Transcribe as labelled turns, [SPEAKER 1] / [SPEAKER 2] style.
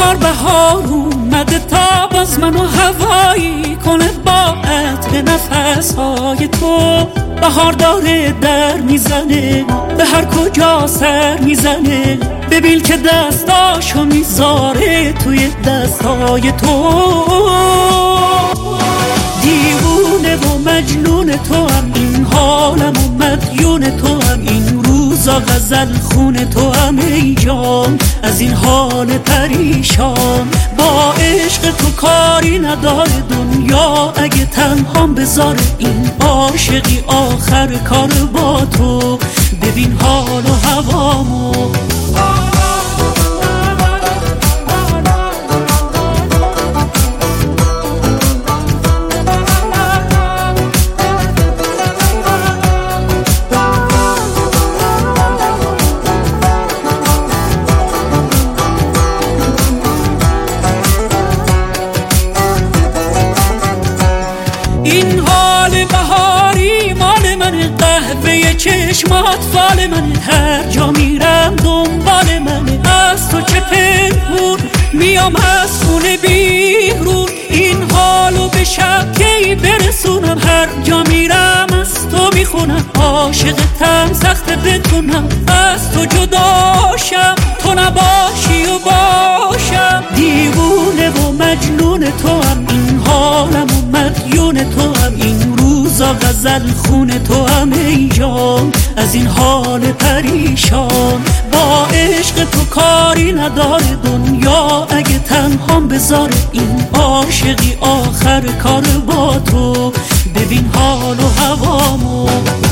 [SPEAKER 1] بهار اومده تا باز منو هوایی کنه با عطر نفسهای تو. بهار داره در میزنه به هر کجا سر میزنه، ببین که دستاشو میذاره توی دستای تو. دیوونه و مجنون تو هم این حالم و مدیون تو هم این روزا غزل خون تو هم ای جان از این حال پریشان. با عشق تو کاری نداره دنیا اگه تنهام بذاره این عاشقی آخر کار با تو. ببین حال و هوامو این حال بهاری مال من، قهوه چشمات فال من، هر جا میرم دنبال من. از تو چه پنهون میام از خونه بیرون، این حالو به شبکی برسونم. هر جا میرم از تو میخونم، عاشقتم سخت بتونم از تو جداشم، تو نباشی و باشم. دیوونه و مجنون تو هم این حالم و مدیون تو هم این روزا غزل خون تو هم ای جان از این حال پریشان. با عشق تو کاری نداره دنیا اگه تنهام بذاره این عاشقی آخر کار با تو. ببین حال و هوامو